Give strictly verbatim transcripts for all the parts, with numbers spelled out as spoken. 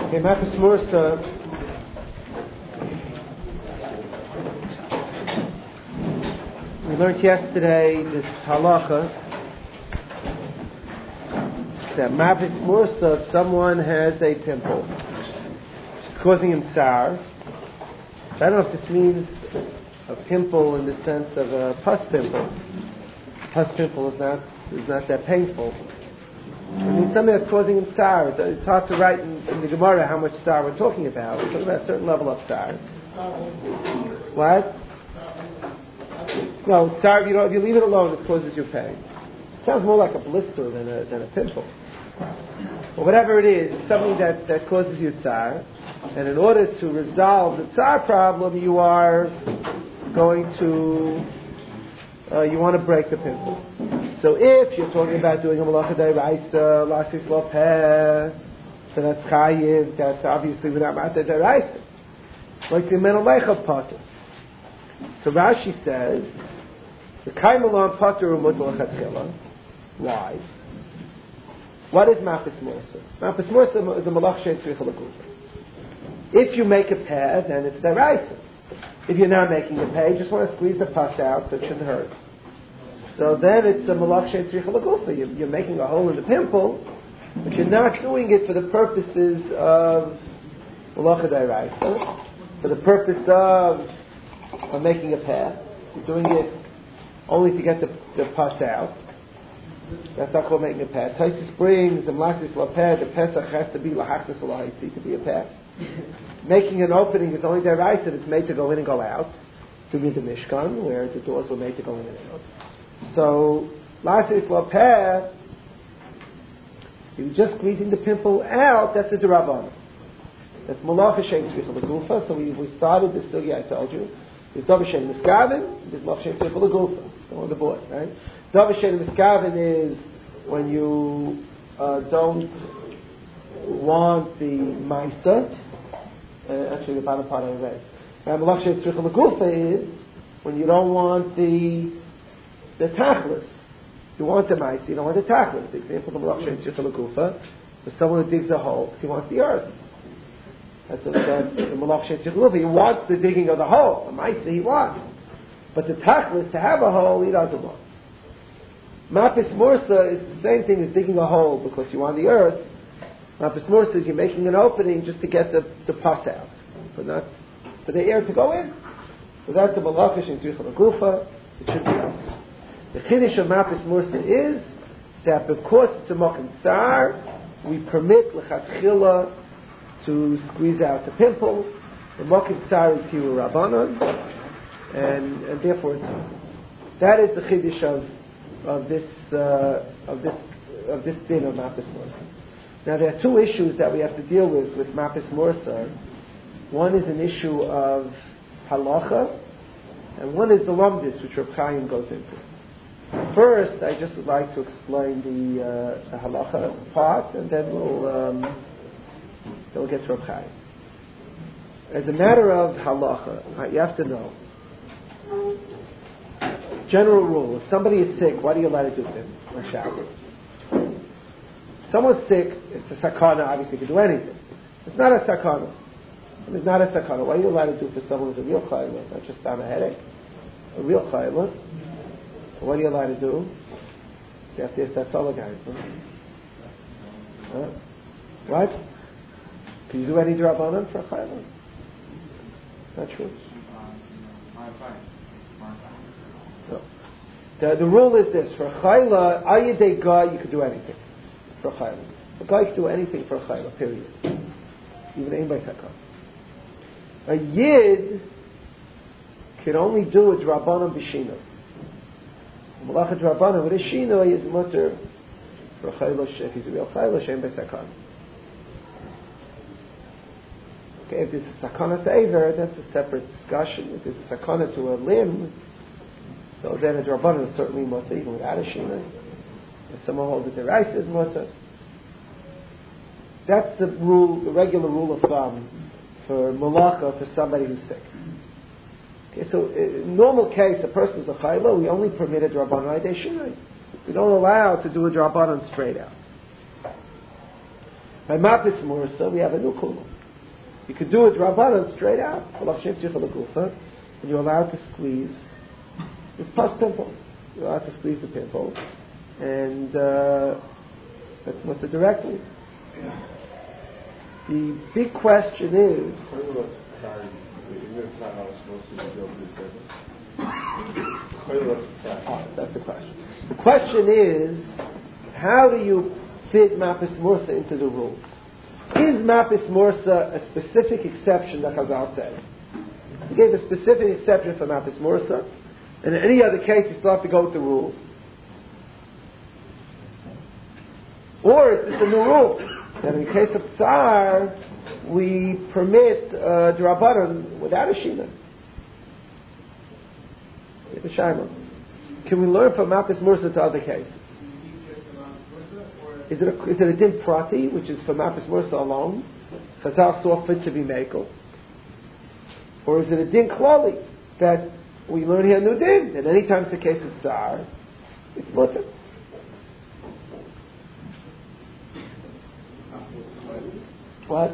Okay, Machas Mursa. We learned yesterday this halacha that Machas Mursa, if someone has a pimple, it's causing him tsar. I don't know if this means a pimple in the sense of a pus pimple. Pus pimple is not is not that painful. It means something that's causing him tsar. It's hard to write in, in the Gemara how much tsar we're talking about. We're talking about a certain level of tsar. What? No, tsar, you know, if you leave it alone, it causes you pain. It sounds more like a blister than a, than a pimple. But whatever it is, it's something that, that causes you tsar. And in order to resolve the tsar problem, you are going to, uh, you want to break the pimple. So if you're talking about doing a malacha deraisa, lasis lopeh, so that's chayiv, that's obviously without mata deraisa. Like the menalecha potter. So Rashi says, the kaimalon potter umutal lechatchila. Why? What is mafis morsa? Mafis morsa is a malach shein tzricha l'gufa. If you make a peh, then it's deraisa. If you're not making a peh, you just want to squeeze the pus out so it shouldn't hurt. So then it's a malach shein tzricha l'gufa. You're making a hole in the pimple, but you're not doing it for the purposes of malacha deraisa, for the purpose of, of making a peh. You're doing it only to get the, the pus out. That's not called making a peh. Taisus brings the malasis lapeh. The pesach has to be lahachnas alahaitzi to be a peh. Making an opening is only deraisa if it's made to go in and go out. To be the Mishkan, where the doors were made to go in and out. So, lasis lapeh, you're just squeezing the pimple out, that's a derabbanan. That's malacha shein tzricha l'gufa. So we, we started this sugya, I told you. There's davar shein miskaven, there's malacha shein tzricha l'gufa. On the board, right? Davar shein miskaven is when you uh, don't want the maisa. Uh, actually, the bottom part I read. And malacha shein tzricha l'gufa is when you don't want the the tachlis. You want the mice, you don't want the tachlis. The example of malacha shein tzricha l'gufa is someone who digs a hole because he wants the earth. That's, a, that's the malacha shein tzricha l'gufa. He wants the digging of the hole. The mice he wants. But the tachlis, to have a hole, he doesn't want. Mapis Mursa is the same thing as digging a hole because you want the earth. Mapis Mursa is you're making an opening just to get the, the pus out, for not for the air to go in. So that's the malacha shein tzricha l'gufa. It should be else. The chiddush of Mapis Mursa is that because it's a mokum tsar, we permit lechatchila to squeeze out the pimple. The mokum tsar is tiru rabbanon, and and therefore it's, that is the chiddush of of this uh, of this of this din of Mapis Mursa. Now there are two issues that we have to deal with with Mapis Mursa. One is an issue of halacha, and one is the lumdis, which Reb Chaim goes into. First, I just would like to explain the, uh, the halacha part, and then we'll um, then we'll get to Reb Chaim. As a matter of halacha, you have to know. General rule: if somebody is sick, what are you allowed to do with him on Shabbos? If someone's sick, it's a sakana. Obviously, you can do anything. It's not a sakana. It's not a sakana. What are you allowed to do for someone who's a real chayla, not just on a headache? A real chayla. So what are you allowed to do? So you have to ask that solo guy. Huh? What? Can you do any drabanan for a chayla? Not true. No. The, the rule is this: for a chayla, ayidei guy, you could do anything for a chayla. A guy can do anything for a chayla. Period. Even aim by sakana. A yid can only do a drabanan b'shino. Malachat drabanan with a shino is mutter for a chayla. If he's a real chayla, aim by sakana. Okay, if there's a sakana sever, that's a separate discussion. If there's a sakana to a limb, so then a drabanan is certainly mutter even without a shino. If someone holds that the rice is mutter, that's the rule, the regular rule of thumb for malacha for somebody who's sick. Okay, so in normal case, a person is a chayla, we only permit a drabanan ayidei shinoi. We don't allow to do a drabanan straight out. By Mapis Mursa, we have a new kula. You could do it Rabbanan straight out, and you're allowed to squeeze this pus pimple. You're allowed to squeeze the pimple, and uh, that's Mutter directly. The big question is, oh, that's the question. The question is, how do you fit Mapis Mursa into the rules? Is Mapis Mursa a specific exception that Chazal said? He gave a specific exception for Mapis Mursa, and in any other case you still have to go with the rules. Or is this a new rule? That in the case of Tsar, we permit uh, D'Rabbanan without a Shina. The Shaima. Can we learn from Mapis Mursa to other cases? Is it a, is it a din prati, which is for Mapis Mursa alone? Chazal saw fit to be mekel. Or is it a din klali that we learn here new din? And any time it's a case of Tsar, it's mutter. What?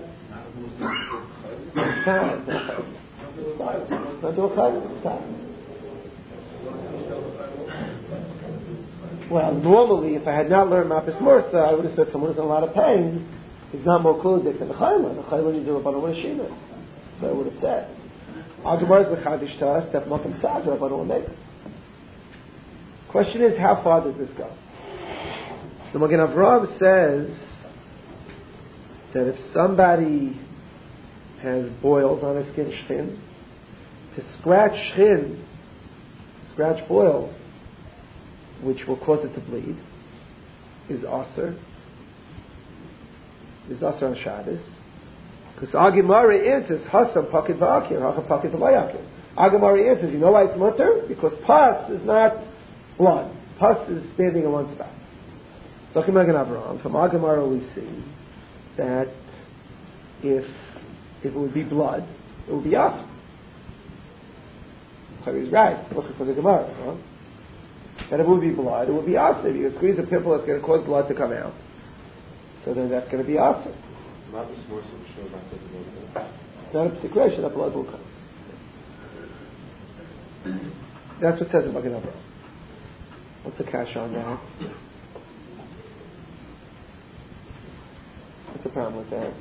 Well, normally, if I had not learned Mapis Mursa, I would have said someone who's in a lot of pain is not more kulik than the chayla. The chayla needs a rabbanon l'shina. So I would have said. Agamar is b'chadish to us that makam sad rabbanon l'meik. Question is, how far does this go? The Magen Avraham says that if somebody has boils on his skin, shchin, to scratch shchin, scratch boils, which will cause it to bleed, is aser. Is aser on Shabbos. Because Agamari answers, Hasam pakid v'akir, Hacham pakid v'layakir. Agamari answers, you know why it's mutter? Because pus is not blood. Pus is standing in one spot. So Magen Avraham, from Agamara we see that if if it would be blood, it would be aser. So he's right, looking for the Gemara, huh? That if it would be blood, it would be aser. You can squeeze a pimple that's going to cause blood to come out. So then that's going to be aser. It's not a secretion, that blood will come. That's what it says in Magen Avraham. What's the cash on that? What's the problem with that?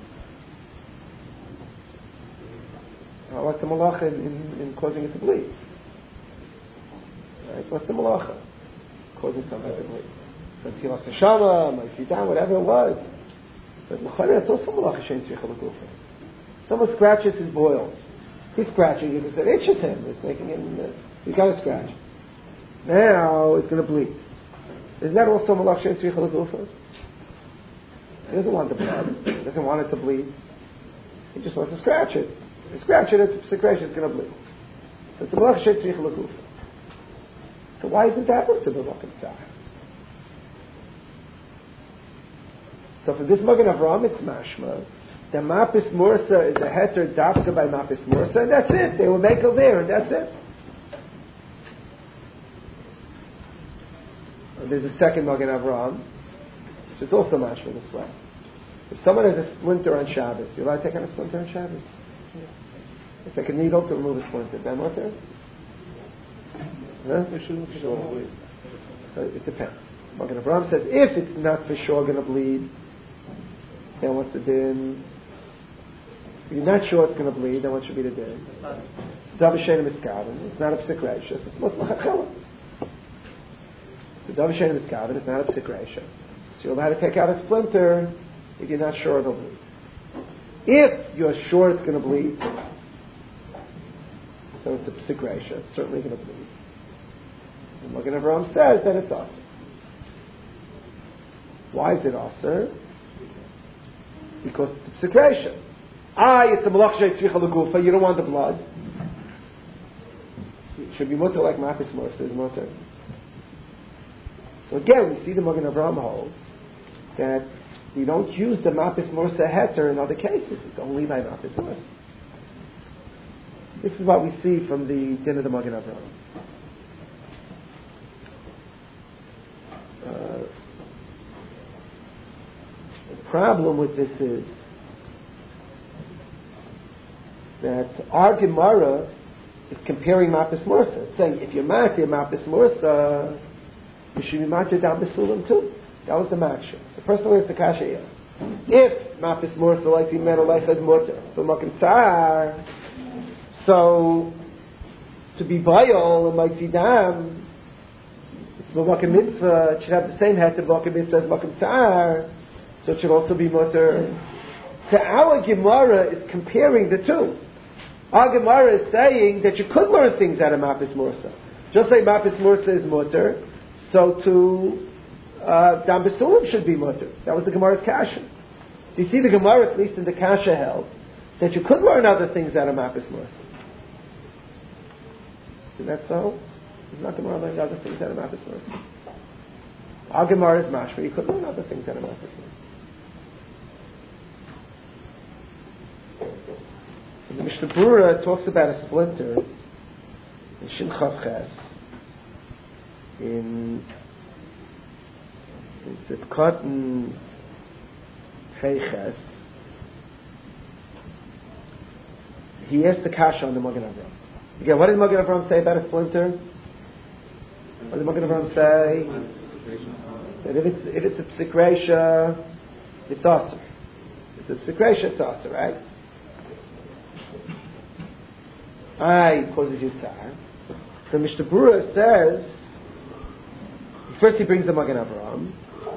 Uh, what's the malacha in, in, in causing it to bleed? Right? What's the malacha? Causing something to bleed. So Tilas Neshama, might be down, whatever it was. But L'chayre, it's also malacha shein tzricha l'gufa. Someone scratches his boils. He's scratching it because it itches him. It's making him, uh, he's got to scratch. Now it's going to bleed. Isn't that also malacha shein tzricha l'gufa? He doesn't want the blood. He doesn't want it to bleed. He just wants to scratch it. If you scratch it, it's secretion, it's going to bleed. So it's a malach shein tzricha l'gufa. So why isn't that up to the Makom Tzar? So for this Magen Avraham, it's mashma. The Mapis Mursa is a heter dafka by Mapis Mursa, and that's it. They will make a there, and that's it. And there's a second Magen Avraham, which is also mashma this way. If someone has a splinter on Shabbos, you're allowed to take out a splinter on Shabbos? Yeah. If take a needle to remove a splinter, then what's it? Huh? Sure. So it depends. Magen Avraham says if it's not for sure going to bleed, then what's the din? If you're not sure it's going to bleed, then what should be the din? Davashen miskaven. It's not a psik reisha. It's not lachachela. The Davashen miskaven is not a psik reisha. So you're allowed to take out a splinter if you're not sure it'll bleed. If you're sure it's going to bleed, so it's a psik reisha. It's certainly going to bleed. And Magen Avraham says that it's aser. Why is it aser? Because it's a secretion. Ah, it's a malach shein tzricha l'gufa. You don't want the blood. It should be mutter like Mapis Mursa is mutter. So again, we see the Magen Avraham holds that we don't use the Mapis Mursa heter in other cases. It's only by Mapis Mursa. This is what we see from the din of the Magen Avraham. Uh, problem with this is that our Gemara is comparing Mapis Morsa. It's saying if you're matir Mapis Morsa, you should be matir down Besulim too. That was the maksha. The person who has the kasha here. If Mapis Morsa like the men life as mutter, but Makim Tsar, so to be bayol and mighty dam, it's Makim Mitzvah, it should have the same head of Makim Mitzvah as Makim Tsar, so it should also be mutter. So our Gemara is comparing the two. Our Gemara is saying that you could learn things out of Mapis Morsa. Just like Mapis Morsa is mutter, so to uh, Dam Besulim should be mutter. That was the Gemara's kasha. So you see the Gemara, at least in the kasha, held that you could learn other things out of Mapis Morsa. Is that so? It's not Gemara learning other things out of Mapis Morsa. Our Gemara is mashma. You could learn other things out of Mapis Morsa. The Mishnah Berurah talks about a splinter in Shin Chav Ches in in Sivkot and Hei Ches. He asked the kasha on the Magen Avraham. Again, what did Magen Avraham say about a splinter? What did Magen Avraham say? That if it's if it's a psik reisha, it's asur. If it's a psik reisha, it's asur, right? I causes you tzar. So Mishnah Berurah says, first he brings the Magen Avraham.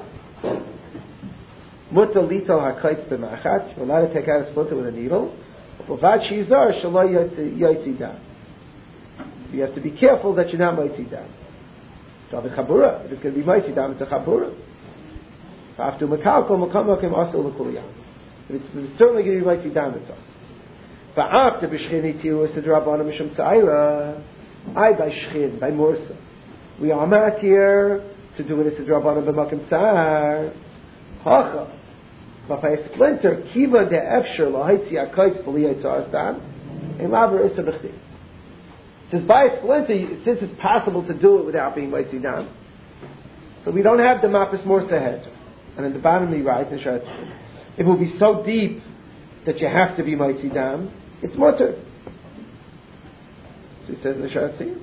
Mutter lito hakaytz b'machat. You're allowed to take out a splinter with a needle. Uvad shizar shelo yotzi dam. You have to be careful that you're not mitzi dam. David chabura. If it's going to be mitzi dam, it's a chabura. After mekalko mekamokim asul l'kuliyam. If it's certainly going to be mitzi dam, it's us. But after b'shchin itilu sidrabana mishum tzayra, I by shchin, by morsa. We are matir to do it as sidrabana b'makim tzar. Hacha. But by a splinter, kiva de efsher lahaitzi akaytz b'liyay tzar stam, ein laver issa b'chti. Since by a splinter, since it's possible to do it without being mitzi dam, so we don't have the mapis morsa head. And in the bottom he writes, if it will be so deep that you have to be mitzi dam, it's mutter. So he says in the Sharatzi,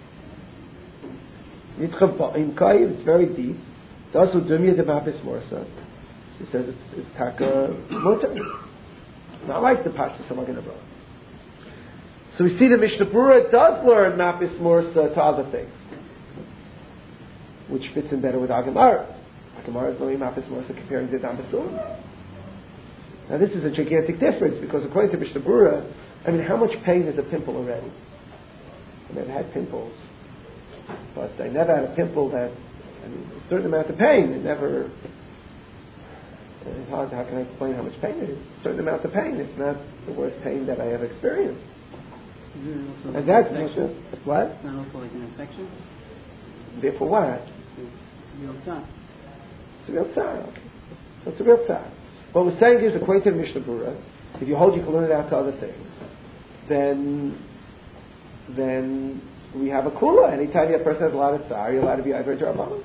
Nitchav ba'im kayiv, it's very deep. It's also dumya de mapis morsa. So he says it's, it's taka mutter. It's not like the Pashtus of Magen Avraham. So we see the Mishnah Berurah does learn mapis morsa to other things, which fits in better with Agamara. Agamara is learning mapis morsa comparing to Dam Besulim. Now this is a gigantic difference because according to Mishnah Berurah, I mean, how much pain is a pimple already? I never had pimples, but I never had a pimple that, I mean, a certain amount of pain. It never, it's hard, how can I explain how much pain it is? A certain amount of pain. It's not the worst pain that I have experienced. Mm-hmm. And that's Mishnah. What? It's not also like an infection? Therefore what? It's a real tzar. It's a real tzar. Okay. So it's a real tzar. What we're saying is, according to Mishnah Berurah, if you hold you can learn it out to other things, then then we have a kula. Anytime a person has a lot of tsar, you're allowed to be Iver Drabbanan.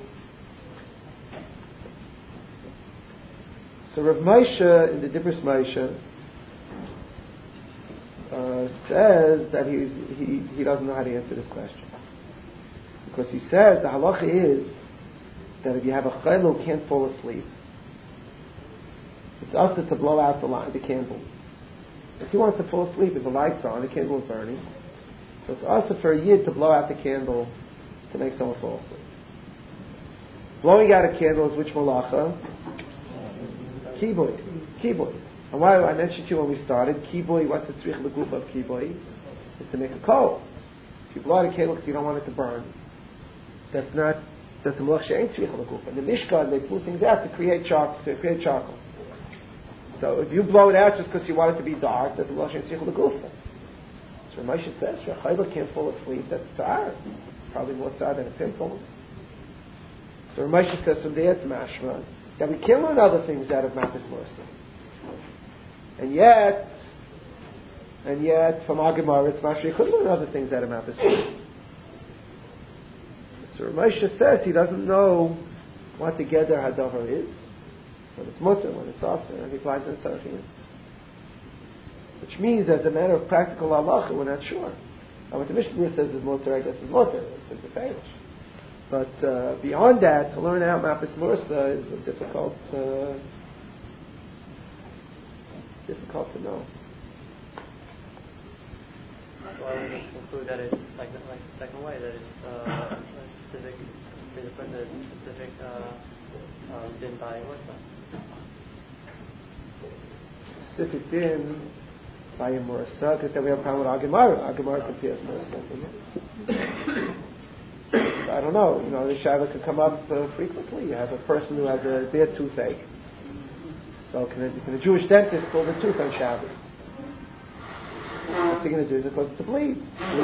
So Rav Moshe in the Dibros Moshe uh, says that he's, he he doesn't know how to answer this question because he says the halacha is that if you have a chayil who can't fall asleep, it's also to blow out the light, the candle. If he wants to fall asleep and the light's on, the candle is burning, so it's also for a yid to blow out the candle to make someone fall asleep. Blowing out a candle is which malacha? Kiboy. Kiboy. And why I mentioned to you when we started, kiboy, what's the tzrich l'guf of kiboy? It's to make a kohl. If you blow out a candle because you don't want it to burn, that's not, that's a malacha she'ain tzrich l'guf. In the Mishkan, they blew things out to create charcoal. To create charcoal. So if you blow it out just because you want it to be dark, that's a malacha she'ain tzrich l'guf. So Moshe says, your chayla can't fall asleep, that's tzar. Probably more tzar than a pimple. So Moshe says from there it's mashma that we can't learn other things out of Mapis Morsa. And yet, and yet, from our Gemara, it's mashma you could learn other things out of Mapis Morsa. So Moshe says he doesn't know what the Geder Hadavar is. when it's mutter, when it's aser, and he applies it in tzarechiyim. Which means that as a matter of practical halacha, we're not sure. And what the Mishnah says is mutter, I guess is mutter, it's the famous. But uh, beyond that, to learn out Mapis Mursa is difficult, uh, difficult to know. So I would just conclude that it's like the, like the second way, that it's uh, a specific, there's a specific uh, uh, din by Mursa. Specific din by a Mursa, because then we have a problem with Agamara. Agamara compares Mursa. I don't know. You know, the shaila can come up uh, frequently. You have a person who has a bad toothache. So can a, can a Jewish dentist pull the tooth on Shabbos? What's he going to do? Is it cause it to bleed?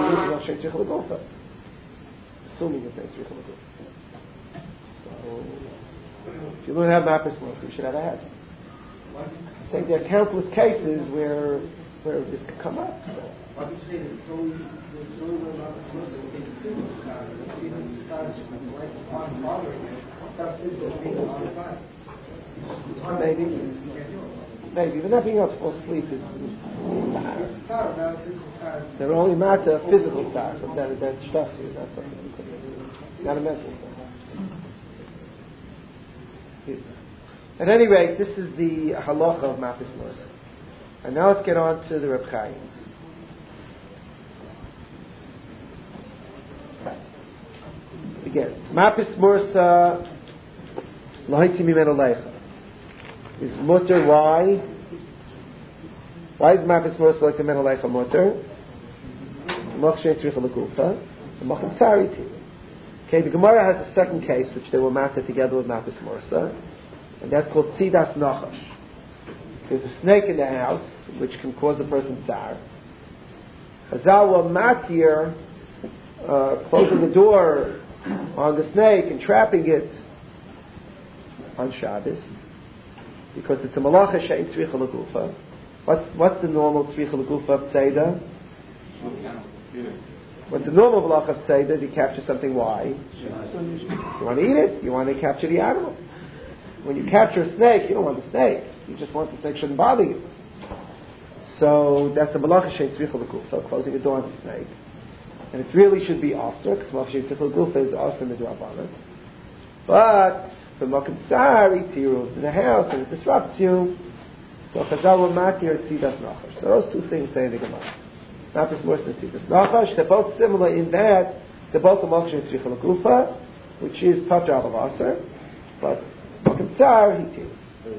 Assuming it's Tzricha L'Guf. So, if you learn how to map this look, you should have a head. I think there are countless cases where where this could come up. So. Why do you say that it's only, it's only way about the person who takes the physical side, and even the side is like on bothering you, that's physical being on the side. Maybe. Maybe. But not being able to fall asleep is they're only matter of physical side, but that that stuffs you, that's something. Not a mental side. At any rate, this is the halacha of Mapis Mursa. And now let's get on to the Reb Chaim. Again, Mapis Mursa L'haiti Mimenu Leicha is mutter. Why? Why is Mapis Mursa L'haiti Mimenu Leicha mutter? Machshay Tzricha L'Gufa and Machem Tzariti. Okay, the Gemara has a second case which they were matter together with Mapis Mursa, and that's called Tzidas Nachash. There's a snake in the house which can cause a person tsar. Chazal were matir, uh, closing the door on the snake and trapping it on Shabbos because it's a malacha she'in tzricha l'gufa. What's what's the normal tzricha l'gufa of tzeda? What's the normal malacha of tzeda? Is you capture something? Why? You want to eat it. You want to capture the animal. When you capture a snake, you don't want the snake. You just want the snake shouldn't bother you. So that's a malacha she'in tzricha l'gufa, closing the door on the snake. And it really should be asr, because malacha she'in tzricha l'gufa is asr midrabanan. But the Makom Tsari tirus in the house and it disrupts you. So Chazal will matir tzidas nachash. So those two things say in the Gemara. Mapis Mursa and tzidas nachash. They're both similar in that they're both a malacha she'in tzricha l'gufa, which is patra al asr, but Makom Tsari tirus.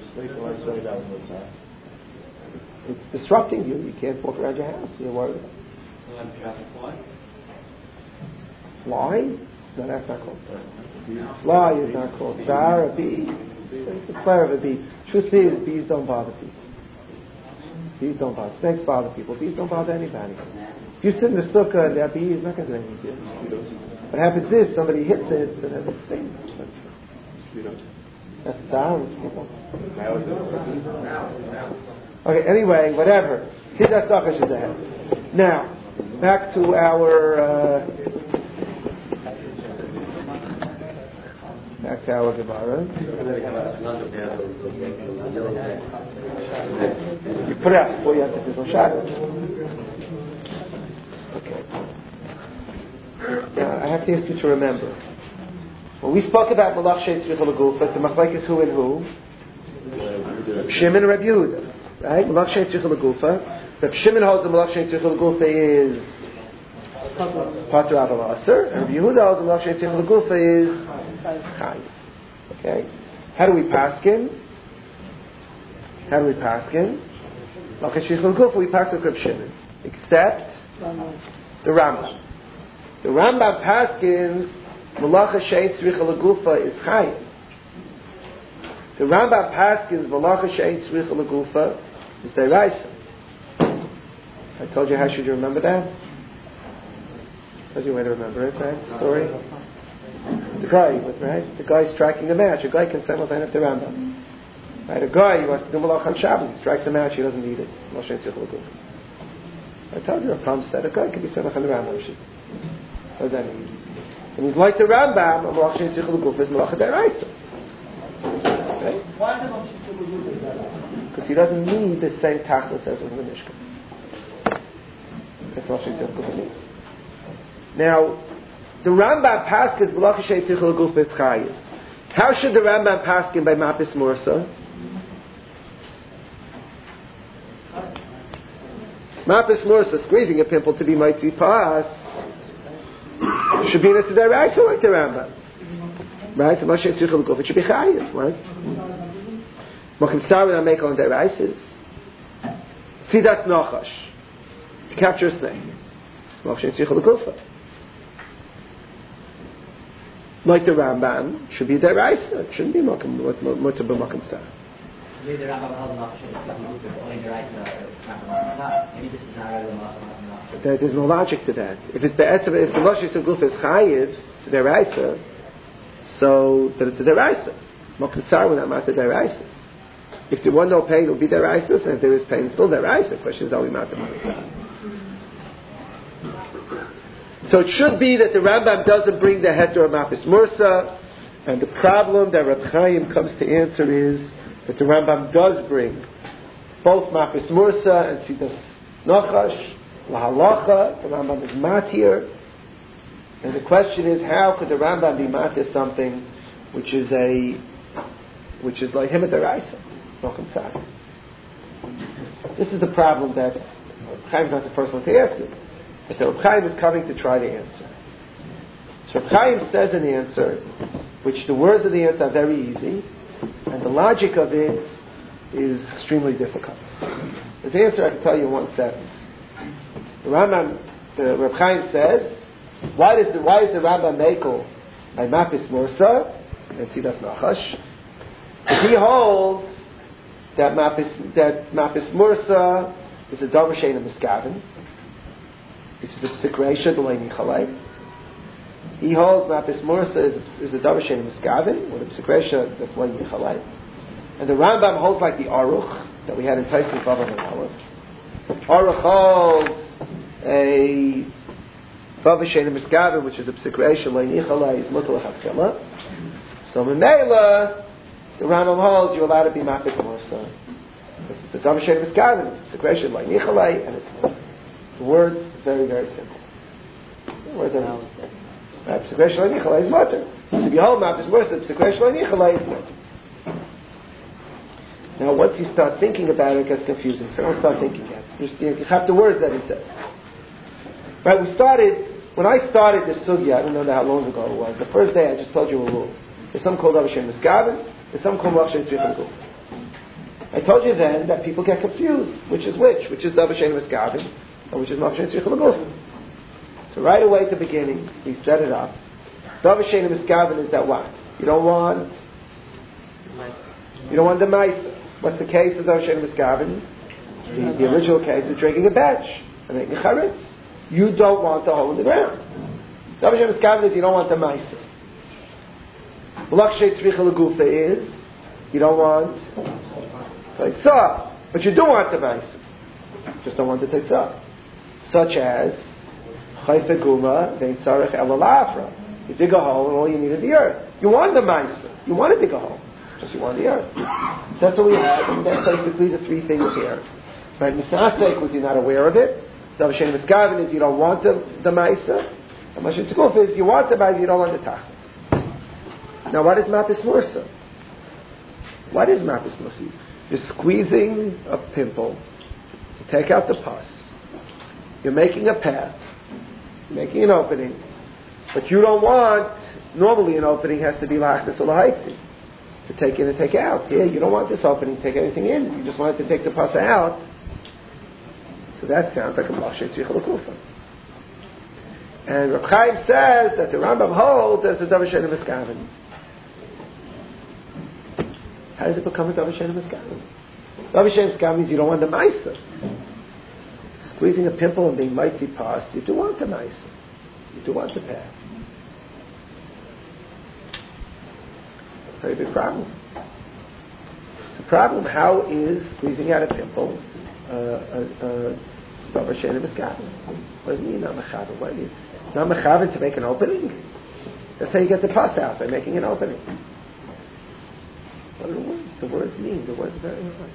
It's disrupting you. You can't walk around your house. You're worried about it. Fly? Fly? No, that's not called fly. Fly is not called tsar. A bee. It's the flare of a bee. Truth is, bees don't bother people. Bees don't bother. Snakes bother people. Bees don't bother anybody. If you sit in the sukkah and there are bees, not going to do anything to you. What happens is somebody hits it and then it stings. That's down. Okay, anyway, whatever. Tzidas nachash is ahead. Now, back to our uh, back to our Gemara. You put it out before you have to do shot. Okay. Now, I have to ask you to remember. When we spoke about Malach Shein Tzricha L'Gufa, it's a machlekes who and who? Reb Shimon and Reb Yehuda. Right? Malach Shein Tzricha L'Gufa. Reb Shimon holds the Malach Shein Tzricha L'Gufa is Patra Aval Aser, and Reb Yehuda holds the Malach Shein Tzricha L'Gufa is Chayim. Okay? How do we paskin? How do we paskin? Malach Shein Tzricha L'Gufa we paskin Reb Shimon. Except the Rambam. The Rambam paskins Malacha she'in tzricha l'gufa is chayim. The Rambam paskins Malacha she'in tzricha l'gufa is deraisa. I told you how should you remember that? I told you a way to remember it, right? Story. The guy, right? The guy striking a match. A guy can say Malacha the Rambam. Right? A guy who wants to do Malacha on Shabbos, he strikes a match, he doesn't need it. Malacha she'in tzricha l'gufa. I told you a problem said a guy can be Malacha the Rambam. What does that mean? And he's like the Rambam, Malach Shein Tzricha L'Gufa is Malach D'Oraisa. Right? Why the Moshe Tzibur that? Because he doesn't need the same tachlis as in the Mishkan. That's Moshe Tzibur needs. Now, the Rambam passes B'lach Shei Tichel Guf Eschayis. How should the Rambam paskin by Mapis Mursa? Mapis Mursa, squeezing a pimple to be Maitzi Pas, should be in a Sederaisa like the Rambam. Right? So Moshe Tzibur Guf, it should be Chayiv, right? Mokim Tzar and make on Deraisis. See, that's Nachash. Capture a snake. Moshe Tzibur Guf. Like the Rambam, should be Deraisa. It shouldn't be Mokim Mutter b'Mokim Tzar. Maybe the Rambam held enough only Deraisa. Maybe this is not really There, there's no logic to that. If it's the if the Moshe Tzibur is Chayiv, it's a Deraisa, so that it's a Deraisa. Mokim Tzar will not matter Deraisas. If there were no pain, it would be Deraisas, and if there is pain, it's still Deraisa. The question is, are we matter Mokim Tzar? So it should be that the Rambam doesn't bring the heter of Mapis Mursa, and the problem that Reb Chaim comes to answer is that the Rambam does bring both Mapis Mursa and Sidas Nachash, Lahalacha. The Rambam is matir, and the question is, how could the Rambam be matir something which is a which is like him at the Raisa? This is the problem that Reb Chaim is not the first one to ask it. But the Reb Chaim is coming to try to answer. So Reb Chaim says an answer, which the words of the answer are very easy, and the logic of it is extremely difficult. The answer I can tell you in one sentence. The Rambam, the Reb Chaim says, why does the why is the Rambam Mekel by Mapis Mursa and Sidas Nachash? Because he holds that Mapis that Mapis Mursa is a Davar Shein Miskaven, which is a psikresha d'lei nichalei. He holds Mapis Mursa is, is a davar shein miskaven, with a psikresha d'lei nichalei. And the Rambam holds like the Aruch that we had in Taisus Bava and Aleph. Aruch holds a davar shein miskaven, which is a psikresha d'lei nichalei, is mutal hafkela. So Memela, the Rambam holds you're allowed to be Mapis Mursa. This is a davar shein miskaven, it's a psikresha d'lei nichalei, and it's mutal. The words very, very simple. The words are Psikresh Lo Nichalei is mutter. So behold, Mapis Mursa, Psikresh Lo Nichalei is mutter. Now, once you start thinking about it, it gets confusing. So don't start thinking yet. Just, you have the words that he says. Right? We started when I started this sugya. I don't know how long ago it was. The first day, I just told you a rule. There's some called Avashem Miskaven. There's some called Avashem Tzrichim Guf. I told you then that people get confused. Which is which? Which is Avashem Miskaven? Which is Mavshin Tzrichim Guf. So right away at the beginning, we set it up. Davar Shein Miskaven is that what? You don't want, you don't want the Maisa. What's the case of Davar Shein Miskaven? The, the original case is drinking a batch and making charetz. You don't want the hole in the ground. Davar Shein Miskaven is you don't want the Maisa. B'lach Shei Tzricha L'Gufa is you don't want Teitzah, but you do want the Maisa. Just don't want the Teitzah. Such as Chayfe Guma, Vein Tzarech El Alafra. You dig a hole and all you need is the earth. You want the Meister. You want to dig a hole. Just you want the earth. So that's what we have, and that's basically the three things here. Right? Misnasek was you're not aware of it. Davar Shein Miskaven is you don't want the, the Meister. And Moshe Tzikuf is you want the Meister, you don't want the Tachlis. Now what is Mapis Mursa? What is Mapis Mursa? You're squeezing a pimple to take out the pus. You're making a path. You're making an opening. But you don't want, normally an opening has to be lachnas or lahaitzi, to take in and take out. Here, you don't want this opening to take anything in. You just want it to take the pus out. So that sounds like a Moshe Tzricha L'Kufa. And Reb Chaim says that the Rambam holds as a Davar Shein Miskaven. How does it become a Davar Shein Miskaven? Davar Shein Miskaven means you don't want the Meiser. Squeezing a pimple and being mighty past, you do want the Meiser. You do want the path. Very big problem. It's a problem. How is squeezing out a pimple uh, a Davar Shein Miskaven? What does it mean, not mechaven? What is it? Not mechaven to make an opening? That's how you get the pus out, by making an opening. What does it mean? the words mean. The words are very hard.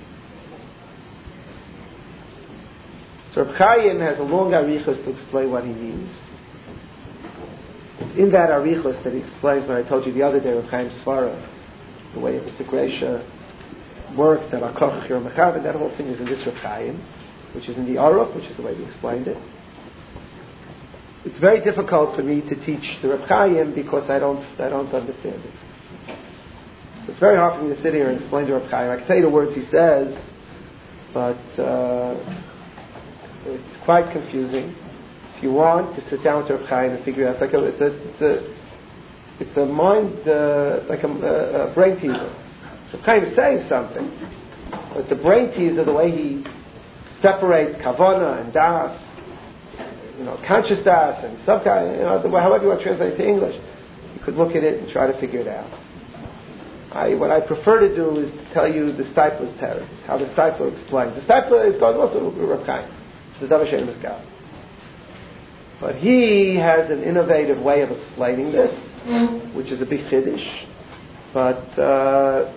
So Reb Chaim has a long arichos to explain what he means. It's in that arichos that he explains what I told you the other day, Reb Chaim's Svara, the way of the Sikresha works, that Akoch Chir Mechav, that whole thing is in this Reb Chaim, which is in the Aruch, which is the way we explained it. It's very difficult for me to teach the Reb Chaim because I don't, I don't understand it. So it's very hard for me to sit here and explain to Reb Chaim. I can tell you the words he says, but uh, it's quite confusing. If you want to sit down with Reb Chaim and figure out, it's like a, it's a, it's a, it's a mind, uh, like a, a, a brain teaser. Reb Chaim is saying something, but the brain teaser, the way he separates kavana and das, you know, conscious das and subconscious, you know, the, however you want to translate it to English, you could look at it and try to figure it out. I, what I prefer to do is to tell you the Steipler's teretz, how the Steipler explains. The Steipler is going also to Reb Chaim, the Davar Shein Miskav. But he has an innovative way of explaining this, which is a big chiddush. But uh,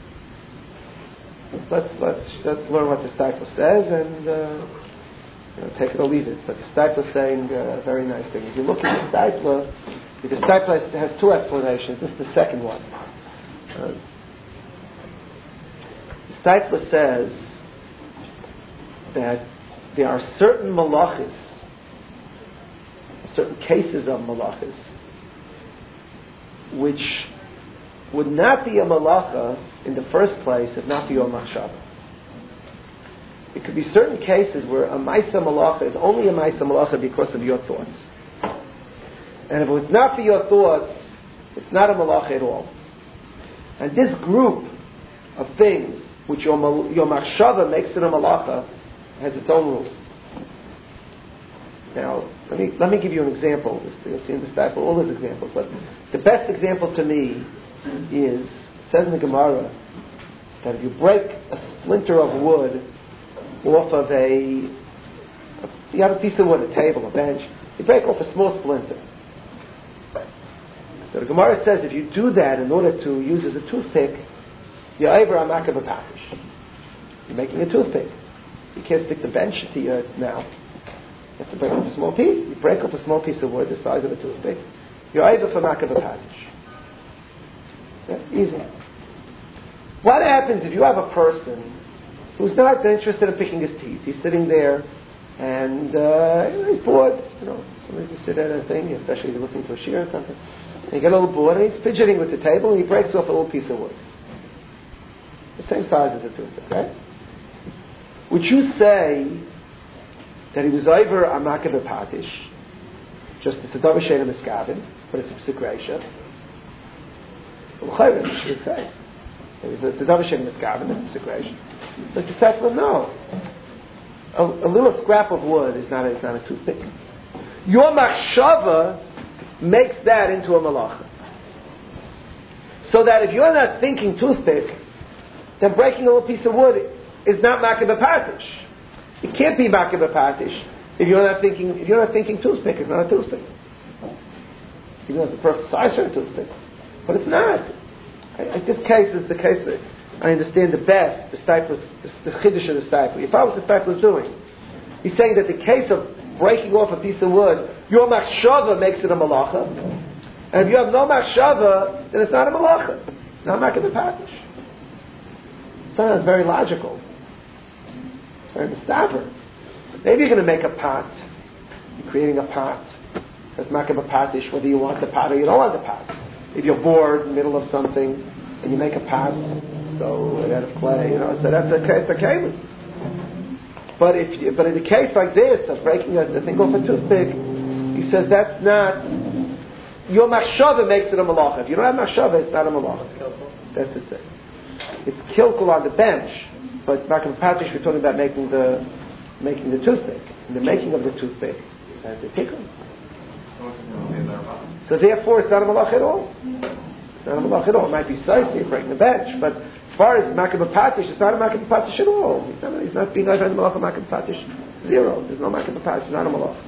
let's let's let's learn what the Steipler says and uh, you know, take it or leave it. But the Steipler is saying a very nice thing. If you look at the Steipler, because Steipler has two explanations. This is the second one. Uh, the Steipler says that there are certain malachis, certain cases of malachis, which would not be a malacha in the first place if not for your machshava. It could be certain cases where a ma'isa malacha is only a ma'isa malacha because of your thoughts. And if it was not for your thoughts, it's not a malacha at all. And this group of things, which your, your machshava makes it a malacha, has its own rules. Now, let me let me give you an example. You'll see in the Steipler all those examples, but the best example to me is, it says in the Gemara that if you break a splinter of wood off of a, a you have a piece of wood, a table, a bench, you break off a small splinter. So the Gemara says if you do that in order to use as a toothpick, you're over a makah b'patish. You're making a toothpick. You can't stick the bench to your now. You have to break off a small piece. You break off a small piece of wood the size of a toothpick. You're over for makah b'patish. Yeah, easy. What happens if you have a person who's not interested in picking his teeth? He's sitting there and uh, he's bored. You know, sometimes you sit at a thing, especially if you're listening to a shiur or something. And you get a little bored and he's fidgeting with the table and he breaks off a little piece of wood. The same size as a toothpick, right? Would you say that he was over a makah b'patish, just it's a davar shein miskavin, but it's a psikreisha? Well, you should say it was a davar shein miskavin, it's a psikreisha. But the Steipler, no. A, a little scrap of wood is not a, is not a toothpick. Your machshava makes that into a malacha. So that if you're not thinking toothpick, then breaking a little piece of wood is not makah b'patish. It can't be makah b'patish if you're not thinking. If you're not thinking toothpick, it's not a toothpick. Even though it's the perfect size for a toothpick, but it's not. I, I, this case is the case that I understand the best. The Steipler's, the, the chiddush of the Steipler. If I was the Steipler's doing, he's saying that the case of breaking off a piece of wood, your machshava makes it a malacha, and if you have no machshava, then it's not a malacha. It's not makah b'patish. It's very logical. It's very mistaver. Maybe you're going to make a pot. You're creating a pot. That's makah b'patish, whether you want the pot or you don't want the pot. If you're bored in the middle of something and you make a pot, so out of clay, you know, so that's a case, a keli. But if you, but in a case like this of breaking a, a thing off a toothpick, he says that's not your machshava makes it a malacha. If you don't have machshava, it's not a malacha. That's the thing. It's kilkul on the bench, but makah b'patish we're talking about making the making the toothpick. And the making of the toothpick is the tikkun. So therefore, it's not a malach at all. It's not a malach at all. It might be sicey breaking the bench, but as far as makah b'patish, it's not a makah b'patish at all. He's not, he's not being like the malach of makah b'patish. Zero. There's no makah b'patish. It's not a malach.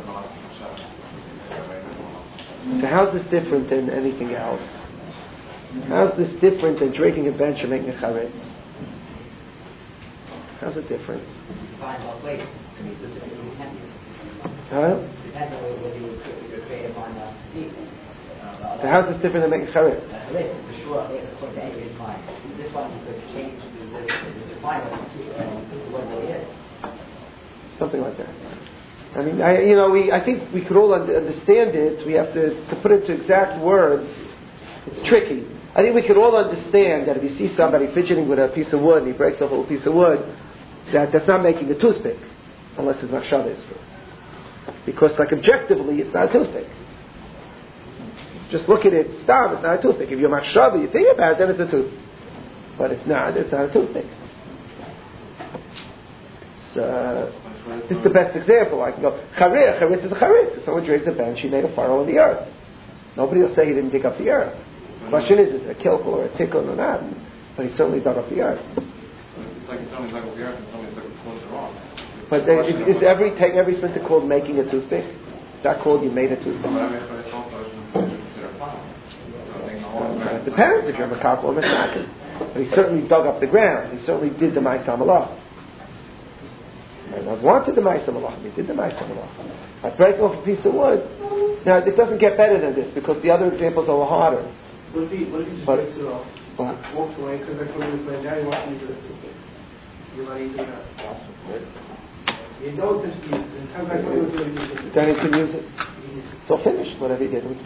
So how's this different than anything else? How's this different than drinking a bench and making a charetz? How's it different? Find both ways. I mean, so you can't use it. Huh? Depends on whether you you're creative on the deep. Uh, So how's this different than making charetz? Uh, listen, for sure, according to anybody's mind. This one you could change the, the, the define what it what it really is. Something like that. I mean, I, you know, we, I think we could all un- understand it. We have to, to put it into exact words. It's tricky. I think we could all understand that if you see somebody fidgeting with a piece of wood and he breaks off a little piece of wood, that that's not making a toothpick, unless it's machshava is for it. Because, like, objectively, it's not a toothpick. Just look at it, stop, it's not a toothpick. If you're machshava, you think about it, then it's a toothpick. But it's not, it's not a toothpick. It's, uh, this is the best example. I can go, charitz, charitz is a charitz. If someone digs a bench, he made a furrow in the earth. Nobody will say he didn't dig up the earth. The question is, is it a kilkel or a tickle or not? But he certainly dug up the earth. It's like somebody dug up the earth and somebody dug up clothes wrong. But they, is, is every take every splinter called making a toothpick? Is that called you made a toothpick? But I mean, but it's also considered fun. So I think the whole Uh, it depends if you're a makakal or masakin. But he certainly dug up the ground. He certainly did the ma'aseh malach. And I wanted the ma'aseh malach. He did the ma'aseh malach. I break off a piece of wood. Now it doesn't get better than this because the other examples are a little harder. What if he, what if he just But- breaks it off, What? walks away, because I told him to play, now he wants to use it as a toothpick. You're not using that. You don't just use it. And sometimes I told him to use it. Then he can use it. It's all finished. Whatever he did was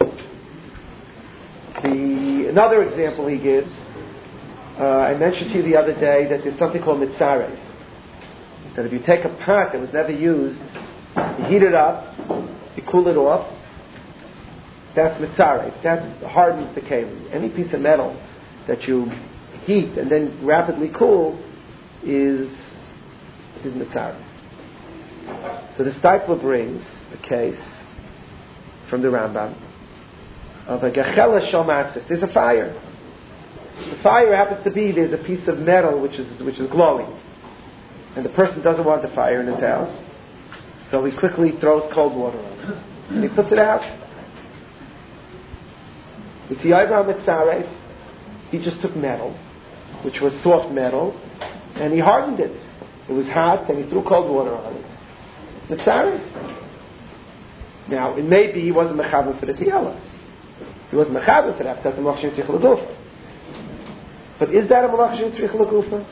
the another example he gives. Uh, I mentioned to you the other day that there's something called mitzarev. That if you take a pot that was never used, you heat it up, you cool it off. That's mitzarev. That hardens the keli. Any piece of metal that you heat and then rapidly cool is is mitzarev. So the Steipler brings a case from the Rambam of a gachela shel matzis. There's a fire. The fire happens to be there's a piece of metal which is which is glowing, and the person doesn't want the fire in his house, so he quickly throws cold water on it and he puts it out. You see, Abraham Mitzarev, he just took metal, which was soft metal, and he hardened it. It was hot, and he threw cold water on it. Mitzarev. Now, it may be he wasn't mechaber for the tiyalas. He wasn't mechaber for that. That's a malach shein tzrich l'gufa. But is that a malach shein tzrich l'gufa?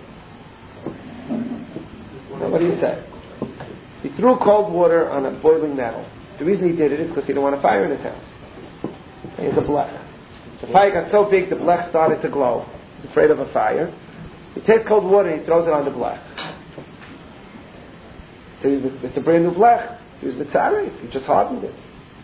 Now, what do you say? He threw cold water on a boiling metal. The reason he did it is because he didn't want a fire in his house. He has a blech. The fire got so big, the blech started to glow. He was afraid of a fire. He takes cold water and he throws it on the blech. So it's a brand new blech. He was mitzarev. He just hardened it.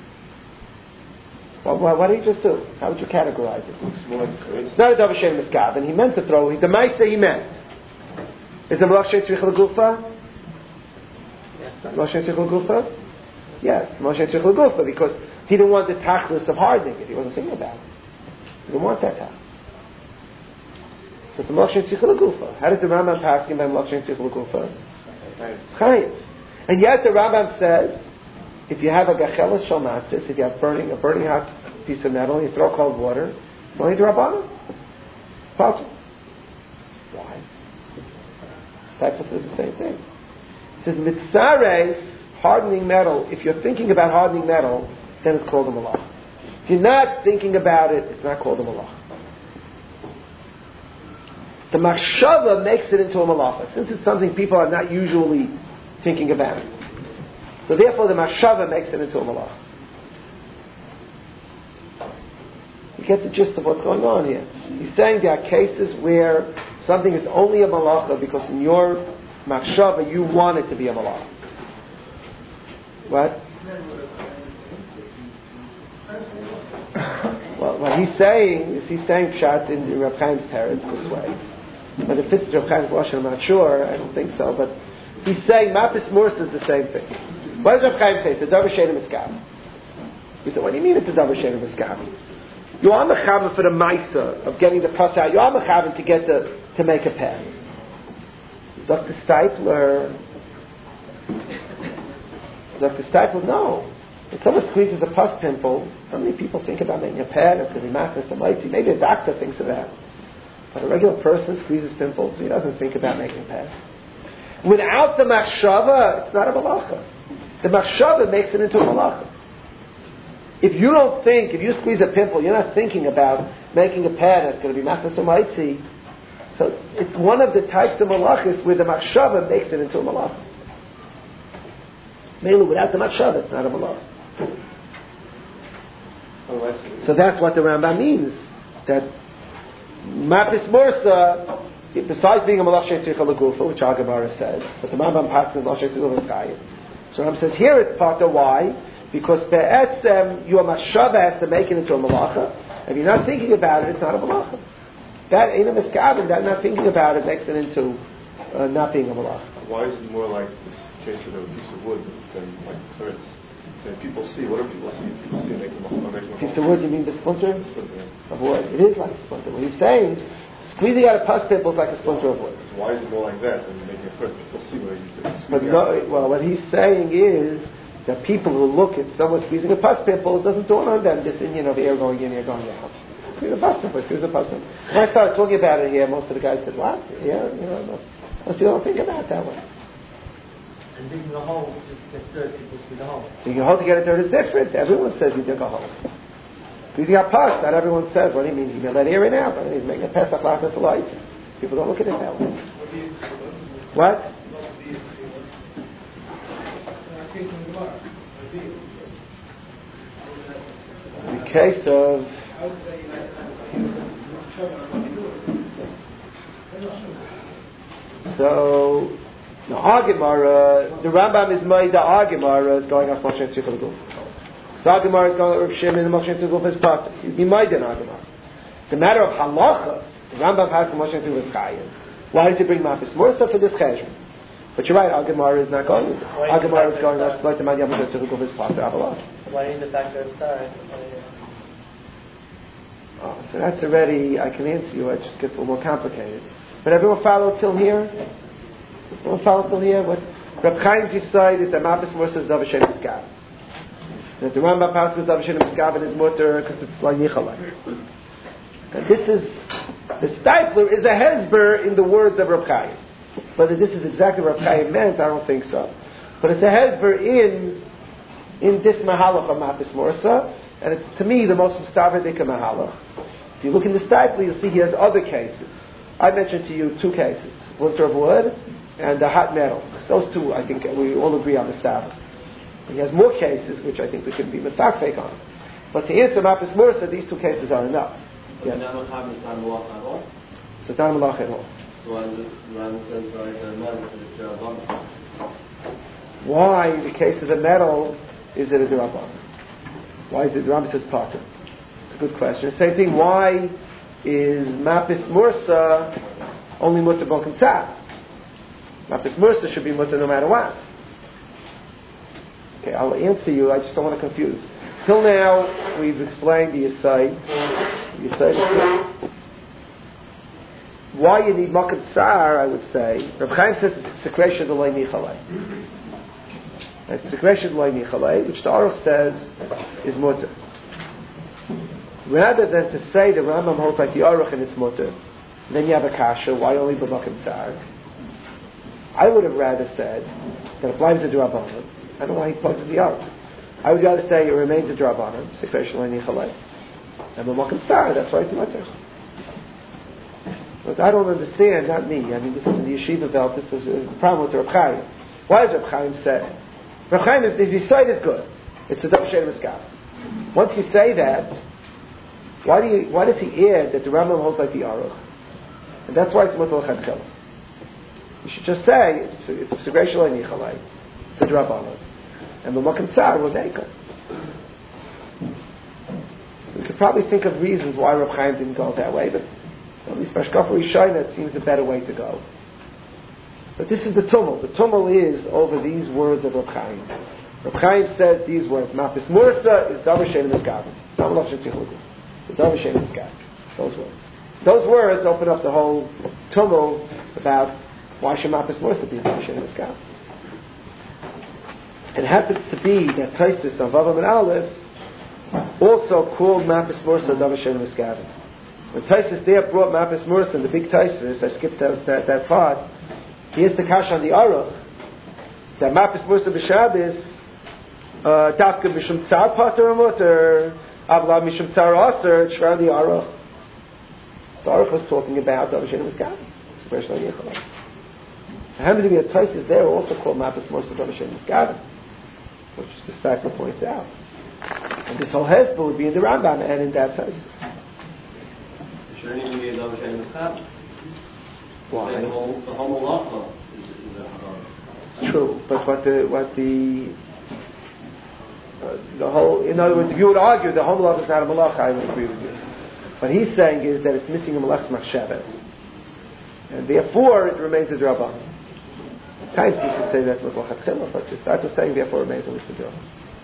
Well, well, what did he just do? How would you categorize it? It's not a davar shein miskav, and he meant to throw. The ma'aseh he meant. Is the malach shein tzrich l'gufa? Malach shein tzrich l'gufa? Yes, malach shein tzrich l'gufa, because he didn't want the tachlis of hardening it. He wasn't thinking about it. He didn't want that tachlis. So it's the malach shein tzrich l'gufa. How does the Rambam pass him by malach shein tzrich l'gufa? It's chayiv. And yet the Rambam says, if you have a gachelas shel matzis, if you have burning a burning hot piece of metal, and you throw cold water, it's only d'rabbanan. Possible. Why? Steipler says the same thing. It says mitzarev, hardening metal. If you're thinking about hardening metal, then it's called a malach. If you're not thinking about it, it's not called a malach. The machshava makes it into a malacha, since it's something people are not usually thinking about it. So therefore the machshava makes it into a malacha. You get the gist of what's going on here. He's saying there are cases where something is only a malacha because in your machshava you want it to be a malacha. What? Well, what he's saying is he's saying pshat in Reb Chaim's teretz this way. But if it's Reb Chaim's lashon, I'm not sure. I don't think so. But he's saying Mapis Murs is the same thing. What does Reb Chaim say? It's a davar shein miskav. We said, what do you mean it's a davar shein miskav? You are mechaber for the ma'isa of getting the pus out. You are mechaber to get the to make a pass. Doctor Steipler, Doctor Steipler, no. When someone squeezes a pus pimple, how many people think about making a pad? It's going to be machnas to mitzi. Maybe a doctor thinks of that. But a regular person squeezes pimples, he doesn't think about making a pad. Without the machshava, it's not a malacha. The machshava makes it into a malacha. If you don't think, if you squeeze a pimple, you're not thinking about making a pad that's going to be machnas to mitzi. So it's one of the types of malachas where the machshava makes it into a malacha. Mainly without the machshava, it's not a malacha. So that's what the Rambam means. That mapis morsa, besides being a malach shein tzricha legufa, which our Gemara says, but the Rambam passes malach shein tzricha legufa. So Rambam says here it's part of why, because be'etzem your machshava has to make it into a malacha. If you're not thinking about it, it's not a malacha. That ain't a miskabin. That not thinking about it makes it into uh, not being a malacha. Why is it more like this case of a piece of wood than like threads? That people see. What do people see? People see making a piece of wood. You mean the splinter yeah. of wood? It is like a splinter. What he's saying, squeezing out a pus pimple is like a splinter of wood. So why is it more like that than making a thread? People see what he's doing. But no, well, what he's saying is that people who look at someone squeezing a pus pimple, it doesn't dawn on them this Indian of air going in, air going out. Squeeze a pus pimple, squeeze a pus pimple. When I started talking about it here, most of the guys said, "What? Yeah, you know, most people don't think about it that way." And digging a hole, just get dirt, people squeeze a hole. Digging a hole to get a dirt is different. Everyone says you dig a hole. Squeezing out pus, not everyone says. What do you mean? You can let air in out, but he's making a pesach lachas light. People don't look at it that way. What? In the case of so the Gemara, the Rambam is made. The Gemara is going off Moshe Tzricha L'Guf. So Gemara is going Rav Shimon and Moshe Tzricha L'Guf is part. He's been made in Gemara. It's a matter of halacha. The Rambam has the Moshe Tzricha L'Chayim. Why did he bring Mapis Morsa for this cheshbon? But you're right. Our Gemara is not going with this. Our Gemara is going off like the man Moshe Tzricha L'Guf is part of Avalos. Why in the back there side? Oh, so that's already, I can answer you, it just gets a little more complicated. But everyone follow till here? Everyone follow till here? What Reb Chaim's side is that Mapis Morsa is Davar Shem Miskav. That the Rambam passes Davar Shem Miskav in his mutter because it's like Nichalai. And this is, the Steipler is a hezber in the words of Reb Chaim. Whether this is exactly what Reb Chaim meant, I don't think so. But it's a hezber in, in this Mahalach of Mapis Morsa. And it's, to me, the most mustavedik mahalach. If you look in the Steipler, you'll see he has other cases. I mentioned to you two cases: splinter of wood and the hot metal. Those two, I think, we all agree on the Steipler. He has more cases, which I think we can be mistake on. But to answer Mapis Morsa, these two cases are enough. Yes. It's not a malach at all. So it's not a malach at all. So when the man says like a man is a derabban. Why, in the case of the metal, is it a derabban? Why is it? The Rambam says pater. It's a good question. The same thing. Why is Mapis Morsa only mutter boken tzad? Mapis Morsa should be mutter no matter what. Okay, I'll answer you. I just don't want to confuse. Till now, we've explained the Yisai. The Yisai. Why you need moken tzar? I would say. Reb Chaim says it's secretion of loy nichalei. It's secretion loy nichalei, which the Aruch says is mutter. Rather than to say the Rambam holds like the Aruch and it's mutter, then you have a kasha. Why only b'makom tzar? I would have rather said that it applies to Drabanan. I don't know why he points to the Aruch. I would rather say it remains a Drabanan, secretion loy nichalei, and b'makom tzar. That's why it's mutter. But I don't understand. Not me. I mean, this is in the yeshiva belt. This is a problem with Reb Chaim. Why does Reb Chaim say? Reb Chaim is, his side is good. It's a Davar Shem Miskav. Once you say that, why do you, why does he add that the Rambam holds like the Aruch? And that's why it's Mutal Chadchel. You should just say it's it's a Segresh Lo Nichalei. It's a Drabanan. And the Makom Tzar will make it. So we could probably think of reasons why Reb Chaim didn't go that way, but at least Bashkafa Rishayna, it seems the better way to go. But this is the tumult. The tumult is over these words of Reb Chaim. Reb Chaim says these words: Mapis Morsa is Davar Shem Miskav. Not Malach Shetzich. It's Davar Shem Miskav. Those words. Those words open up the whole tumult about why should Mapis Morsa be Davar Shem Miskav. It happens to be that Taisus on Vavam and Aleph also called Mapis Mursa Davashen Miskavin. When Taisus there brought Mapis Mursa, the big Taisus, I skipped that, that, that part, he has the kash on the Aruch, that Mapis Mursa B'Shabbos, Dafka Mishum Tzar Pater Mutter, Avla Mishum Tzar Aser, Shvar the Aruch. The Aruch was talking about Davashen Miskavin. It's a very strong Yechon. There happens to be a Taisus there also called Mapis Mursa Davashen Miskavin, which the Stackler points out. And this whole Hezbollah would be in the Rambam and in that Taisus. Why? The whole, the whole halacha is, is a It's true, but what the what the uh, the whole, in other words, if you would argue the whole halacha is not a malacha, I would agree with you. What he's saying is that it's missing a malach's machshavas, and therefore it remains a drabban. At times we should say that's malachat chila, but the start was saying therefore it remains a drabban.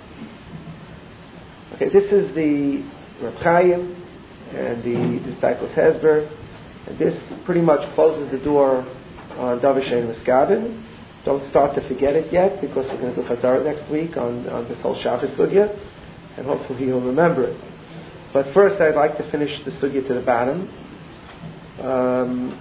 Okay, this is the Reb Chaim and the disciples Hezber, and this pretty much closes the door on Davashen Miskavin. Don't start to forget it yet, because we're going to do Chazara next week on, on this whole Shabbos sugya, and hopefully you'll remember it. But first, I'd like to finish the sugya to the bottom. Um,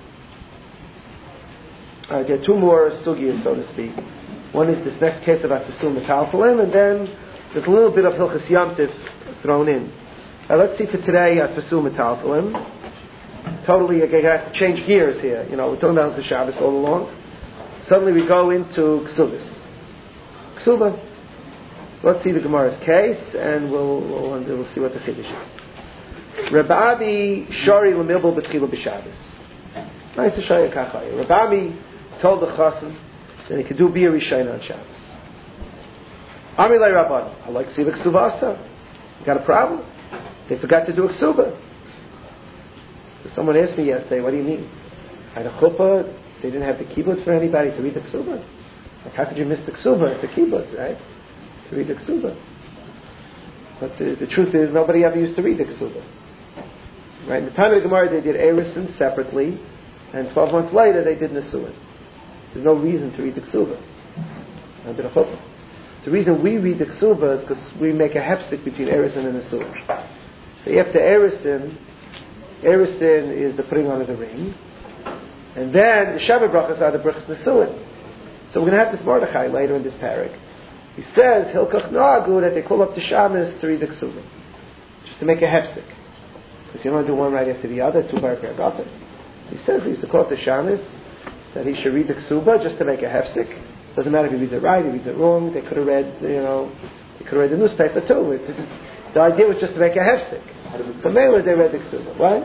I get two more sugyas, so to speak. One is this next case about Fesum Metalfalim, and then there's a little bit of Hilchas Yom Tif thrown in. Uh, let's see for today at Fesum Metalfalim. Totally, I have to change gears here. You know, we're talking about the Shabbos all along. Suddenly we go into Ksubas. Ksuba. Let's see the Gemara's case, and we'll we'll, we'll see what the Chiddush is. Reb Abi Shari Lemilbul B'Tchila B'Shabbos. Nice to show you Kachaya. Reb Abi told the Chassan that he could do Bia Rishayna on Shabbos. Amri Lei Rabban, I like to see the Ksubasa. You got a problem? They forgot to do a Ksuba. So someone asked me yesterday, what do you mean? I had a chuppah, they didn't have the kibbutz for anybody to read the Ksuba. Like, how could you miss the Ksuba? It's a kibbutz, right? To read the Ksuba. But the, the truth is, nobody ever used to read the Ksuba. Right? In the time of the Gemara, they did Erison separately, and twelve months later, they did Nesuin. There's no reason to read the Ksuba under the chuppah. The reason we read the Ksuba is because we make a hefsek between Erison and Nesuin. So after Erison, Erison is the putting on of the ring, and then the Shabbat brachas are the brachas Nesuin. So we're going to have this Mordechai later in this parak. He says, Hilkach Nagu, that they call up the Shabbos to read the Ksuba, just to make a hefsek. Because you don't do one right after the other, two bar paragafim. He says he used to call up the Shabbos, that he should read the Ksuba just to make a hefsek. Doesn't matter if he reads it right, if he reads it wrong. They could have read, you know, they could have read the newspaper too. It, the idea was just to make a hefsek. So mainly they read the Ksuba. What?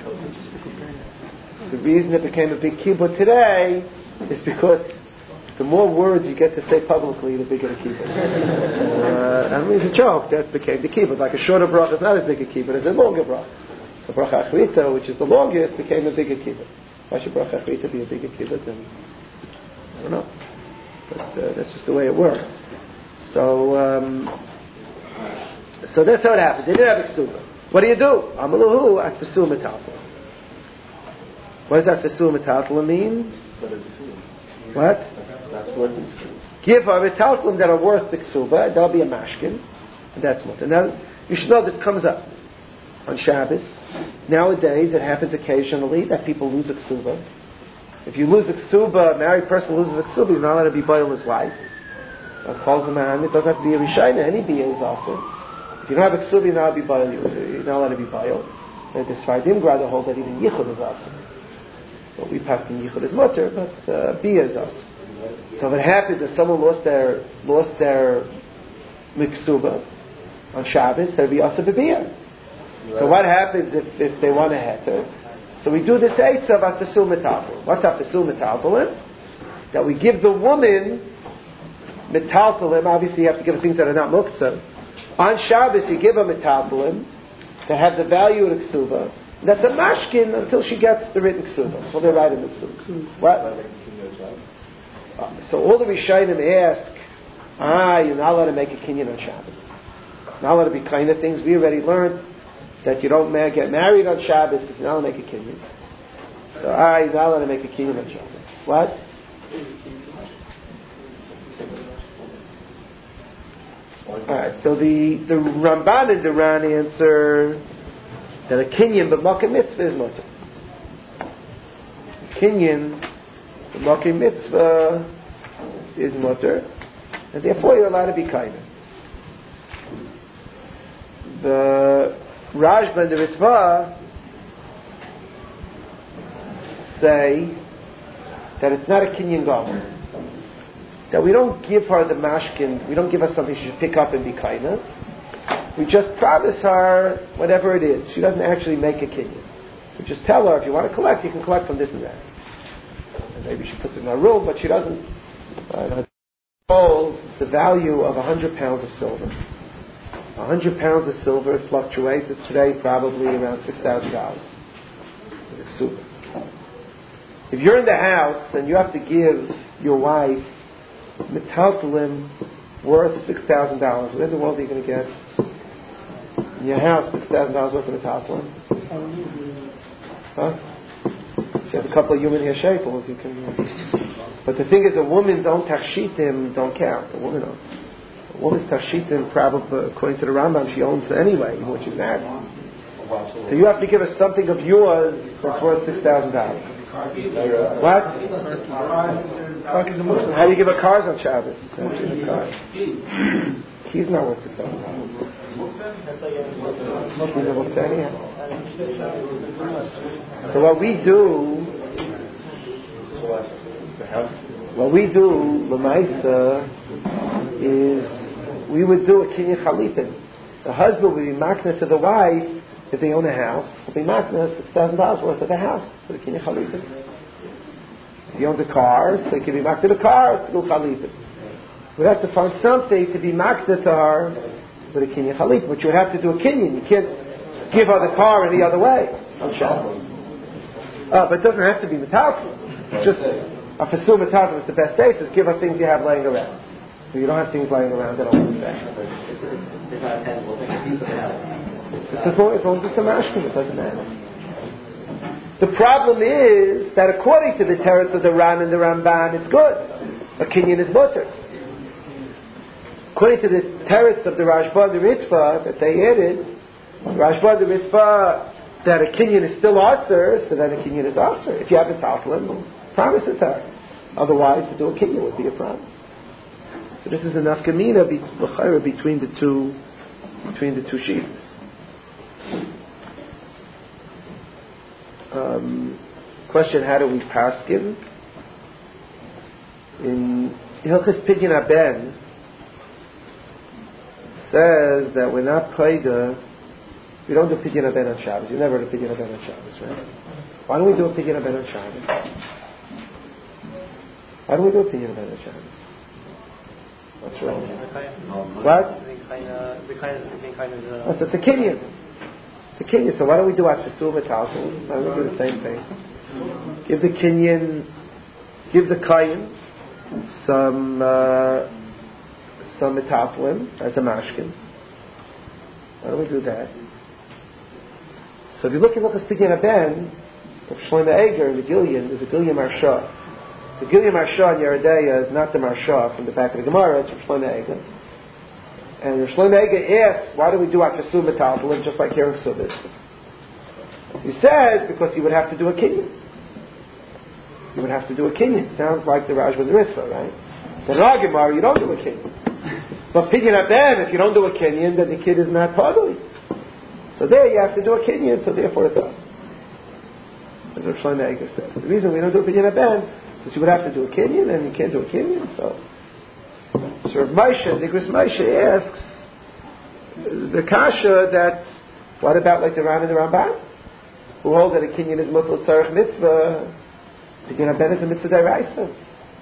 The reason it became a big kibbutz today is because the more words you get to say publicly, the bigger the kibbutz. uh, I mean, it's a joke. That became the kibbutz. Like a shorter bracha is not as big a kibbutz as a longer bracha. So bracha achrita, which is the longest, became a bigger kibbutz. Why should bracha achrita be a bigger kibbutz? And I don't know. But uh, that's just the way it works. So, um, so that's how it happens. They didn't have Ksuba. What do you do? Amaluhu at Fesum Metalfalim. What does that Fesum Metalfalim mean? What? Give a Metalfalim that are worth the Ksuba, and there'll be a mashkin, and that's what. And now, you should know this comes up on Shabbos. Nowadays, it happens occasionally that people lose a Ksuba. If you lose a Ksuba, a married person loses a Ksuba, he's not allowed to be boiled his wife. That calls him man. It doesn't have to be a Rishayna. Any Bia is also. If you don't have a Ksuba, you're not allowed to be boiled. You're not allowed to be boiled. And the Sfardim rather hold that even Yichud is also. Well, we pass in Yichud is mutter, but uh, Bia is also. So if it happens that someone lost their lost their Miksuba on Shabbos, they'll be also Bia. So what happens if, if they want a heter? So we do this eitzah of Fesum Metalfalim. What's Fesum Metalfalim? That we give the woman Metalfalim. Obviously, you have to give her things that are not muktzah. On Shabbos, you give her Metalfalim that have the value of the ksuba. That's a mashkin until she gets the written ksuba. Well, they write in the ksuba. What? Uh, so all the Rishayim ask, ah, you're not allowed to make a kinyan on Shabbos. Not allowed to be kind of things. We already learned that you don't ma- get married on Shabbos because you're not allowed to make a kinyan. So, ah, you're not allowed to make a kinyan on Shabbos. What? Alright, so the, the Ramban and Duran answer that a kinyan b'makom mitzvah is mutter. Kinyan b'makom mitzvah is mutter, and therefore you're allowed to be kind. The Rashba and the Ritva say that it's not a kinyan gomer. That we don't give her the mashkin, we don't give her something she should pick up and be kaina. We just promise her whatever it is. She doesn't actually make a kinyan. We just tell her, if you want to collect, you can collect from this and that. And maybe she puts it in her room, but she doesn't uh, holds the value of a hundred pounds of silver. A hundred pounds of silver fluctuates. It's today probably around six thousand dollars. It's super. If you're in the house and you have to give your wife metaltalim worth six thousand dollars, what in the world are you going to get in your house? Six thousand dollars worth of metaltalim? Huh? If you have a couple of human hair shapels, you can. But the thing is, a woman's own takshitim don't count. A woman, a woman's takshitim, probably according to the Rambam, she owns anyway, even when she's married. So you have to give her something of yours that's worth six thousand dollars. What? How do you give her cars on Shabbos? He's not worth six thousand dollars. He's a Muqtani. So what we do, what we do, Lamaisa, is we would do a kinyan chalipin. The husband would be makna to the wife. If they own a house, it'll be makna six thousand dollars worth of the house for the kinyan chalipin. If he owns a car, so he can be makna the car to do chalipin. We'd have to find something to be makna to her for the kinyan chalipin, but you would have to do a kinyan. You can't give her the car any other way on Shabbos. Uh, but it doesn't have to be metallic. Just a fasul metallic is the best day. Just give her things you have laying around. So you don't have things laying around that don't want that. It's as long as long as it's a mashkin, it doesn't matter. The problem is that according to the teretz of the Ran and the Ramban, it's good. A kinyan is mutter. According to the teretz of the Rashba and the Ritva that they added, Rashba and the Ritva, that a kinyan is still aser, so then a kinyan is aser. If you have a taltalim, promise it to her. Otherwise, to do a kinyan would be a problem. So this is a nafkamina between the two, between the two sheets. Um, question: how do we paskin? In Hilchos Pidyon Haben says that we're not paida. We don't do Pidyon Haben on Shabbos. You never do Pidyon Haben on Shabbos, right? Why don't we do a Pidyon Haben on Shabbos? Why don't we do a Pidyon Haben on Shabbos? What's wrong? What? Oh, so it's a kinyan. It's a kinyan. So why don't we do Atfasur V'Talchum? Why don't we do the same thing? Give the kinyan, give the kayin some uh, some metaflim as a mashkin. Why don't we do that? So if you look at what the Pidyon Haben of Shlomo Eiger and the Gilyon, there's a Gilyon Marsha. The Gilyon Marsha in Yeredeya is not the Marsha from the back of the Gemara, it's from Shlomo Eiger. And Shlomo Eiger asks, why do we do Atfasur V'Talchum just like here in Subis? He says, because you would have to do a kinyan. You would have to do a kinyan. Sounds like the Rashba and the Ritva, right? But in our Gemara, you don't do a kinyan. But Pidyon Haben, if you don't do a kinyan, then the kid is not totally. So there you have to do a kinyan, so therefore it does. As Rav Shlomo Eiger says. The reason we don't do Pidyon Haben is you would have to do a kinyan, and you can't do a kinyan, so... So Rav Moshe, Nigris Moshe asks the kasha that, what about like the Ran and the Ramban? Who hold that a kinyan is mutal tzarech mitzvah, Pidyon Haben is a mitzvah deraisa.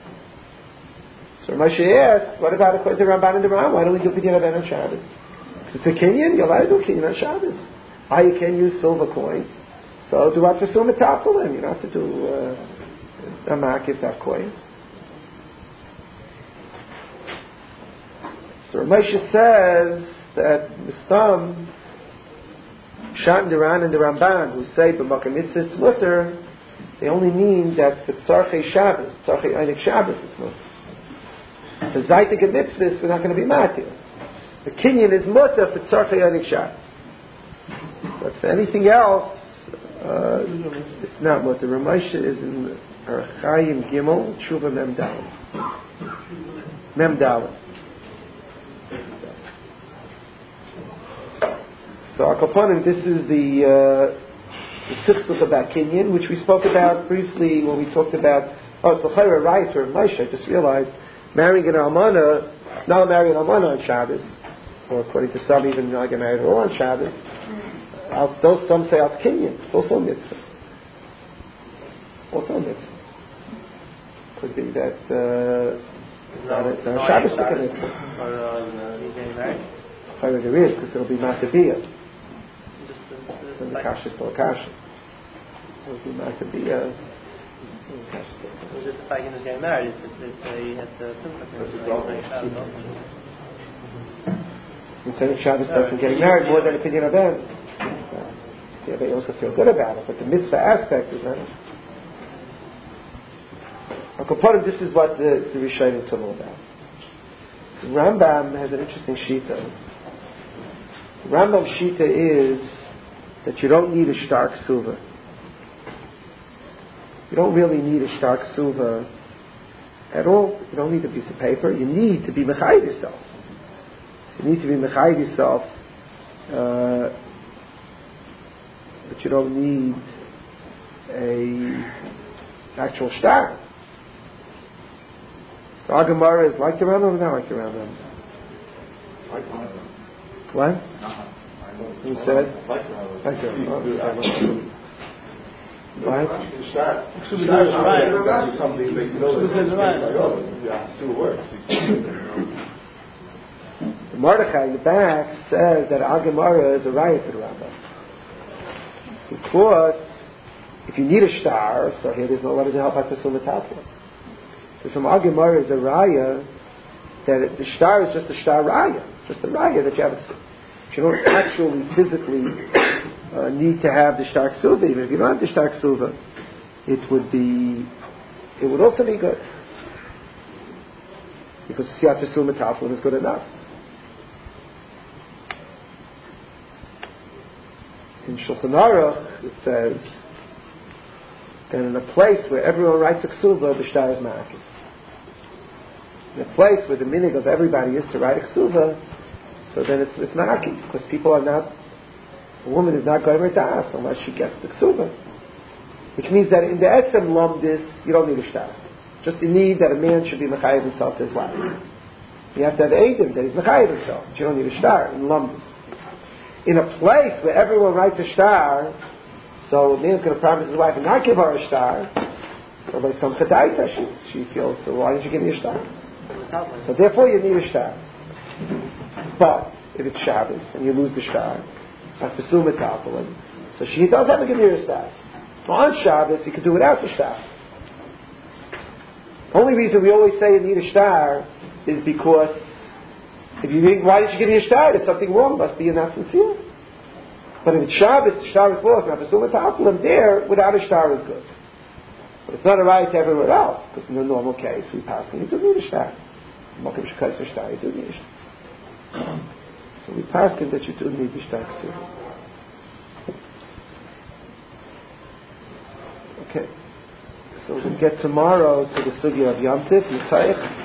So Rav Moshe asks, what about according to the Ramban and the Ram? Why don't we do Pidyon Haben on Shabbos? Because it's a kinyan, you're allowed to do a kinyan on Shabbos. Ah, you can use silver coins, so do Atfasur V'Talchum. You don't have to do uh, a makif that coin. So Rav Moshe says that Mistam, Shat and the Ran and the Ramban, who say b'makom mitzvah it's mutter, they only mean that for tzarchei Shabbos, tzarchei einik Shabbos it's mutter. For zaytik and mitzvahs, we're not going to be matir. The kinyan is mutter for tzarchei Erev Shabbos. But for anything else, uh, it's not mutter. Ramosha is in Arachayim Gimel, Tshuva Mem Dalet. Mem Dalet. So, Akaponim, this is the uh, the Sichsuch about kinyan, which we spoke about briefly when we talked about. Oh, it's the Chayra right or Moshe. I just realized marrying an almana, not marrying an almana on Shabbos, or according to some, even not get married at all on Shabbos. Uh, those some say out kinyan. It's also a mitzvah. Also a mitzvah. Could be that uh, not a, not a Shabbos mitzvah. Or uh, he's getting married. Chayra there is, because it'll be Matabiyah. So the kasha is still a kasha. It'll be Matabiyah. It's just the fact that he's getting married. It's, it's, it's, uh, he has to simplify it. Instead of Shabbos starts from getting married more than a Pidyon Aben. Yeah, they also feel good about it, but the mitzvah aspect is not. Akaparim, this is what the, the Rishonim told me about. Rambam has an interesting shita. Rambam's shita is that you don't need a stark suva. You don't really need a stark suva at all. You don't need a piece of paper. You need to be mechayiv yourself. You need to be mechayiv yourself, uh, but you don't need a actual star. So our Gemara is like the Rambam or not like the Rambam? Like the Rambam. What? Who said? Like the Rambam. Like the Rambam. What? The shot. The shot is right. Something that you know that it's like, oh, yeah, it still works. Mordechai in the back says that our Gemara is a riot to the Rambam. Because if you need a star, so here there's no letter to help out the Sumatapla. So from our Gemara is a raya that it, the star is just a star raya, just a raya that you have. A, you don't actually physically uh, need to have the star ksuva. Even if you don't have the star ksuva, it would be, it would also be good because siyat Sumatapla is good enough. In Shulchan Aruch it says that in a place where everyone writes a ksuva, the shtar is ma'akiv. In a place where the minig of everybody is to write a ksuva, so then it's, it's ma'akiv, because people are not, a woman is not going to ask unless she gets the ksuva. Which means that in the etzem lomdis, you don't need a shtar. Just you need that a man should be mechayiv himself to his wife. You have to have eidim that he's mechayiv himself, but you don't need a shtar in lomdis. In a place where everyone writes a shtar, so a man's going to promise his wife and not give her a shtar, so by some chadaita, she, she feels, so why did you give me a shtar? So therefore you need a shtar. But if it's Shabbos and you lose the shtar, that's the sumatapalin, so she does have to give you a shtar. So on Shabbos you can do without the shtar. The only reason we always say you need a shtar is because if you think, why did you give me a shtar? There's something wrong. Must be you're not sincere. But if it's Shabbos, the shtar is lost. Now, if it's Sumataplim, there, without a shtar is good. But it's not a right to everywhere else, because in the normal case, we pass and you do need a shtar. Mokim shekais a shtar, you do need a shtar. So we pass in that you do need a shtar. Okay. So we'll get tomorrow to the sugya of Yom Tif, Yitayich.